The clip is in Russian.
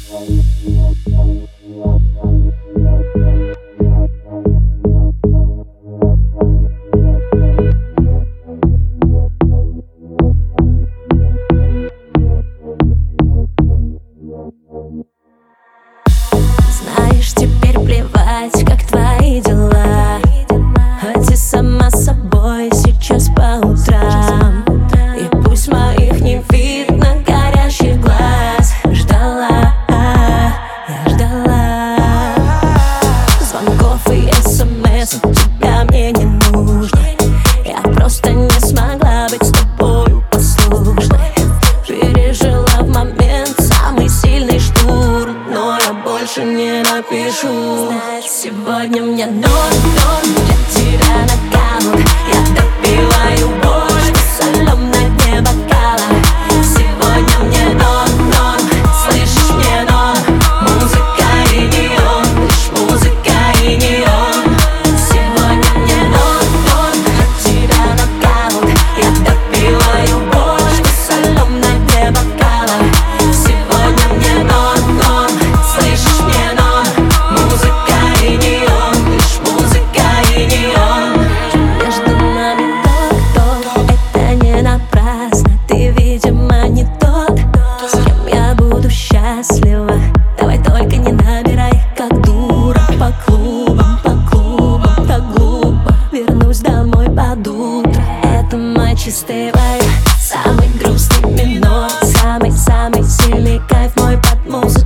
Знаешь, теперь плевать, как твои дела. Хоть и сама собой сейчас по утрам. И пусть моих не видно горящих глаз. Ждала, я ждала звонков и смс от тебя мне не нужно. Я просто не смогла быть с тобой послушной. Пережила в момент самый сильный штурм, но я больше не напишу. Сегодня мне норм, для тебя нокаут. Я допиваю борщ на соленом дне бокала. Сегодня мне норм, слышишь, мне норм. Музыка и неон, лишь музыка и неон. Сегодня мне норм, для тебя нокаут. Я допиваю борщ на соленом дне бокала. Сегодня мне норм, слышишь, мне норм. Музыка и неон, лишь музыка и неон. Между нами ток, это не напрасно. Ты, видимо, не тот, с кем я буду счастлива. Давай только не набирай, как дура. По клубам, так глупо. Вернусь домой под утро. Это мой чистый вайб, самый грустный минор. Самый сильный кайф мой под музыку.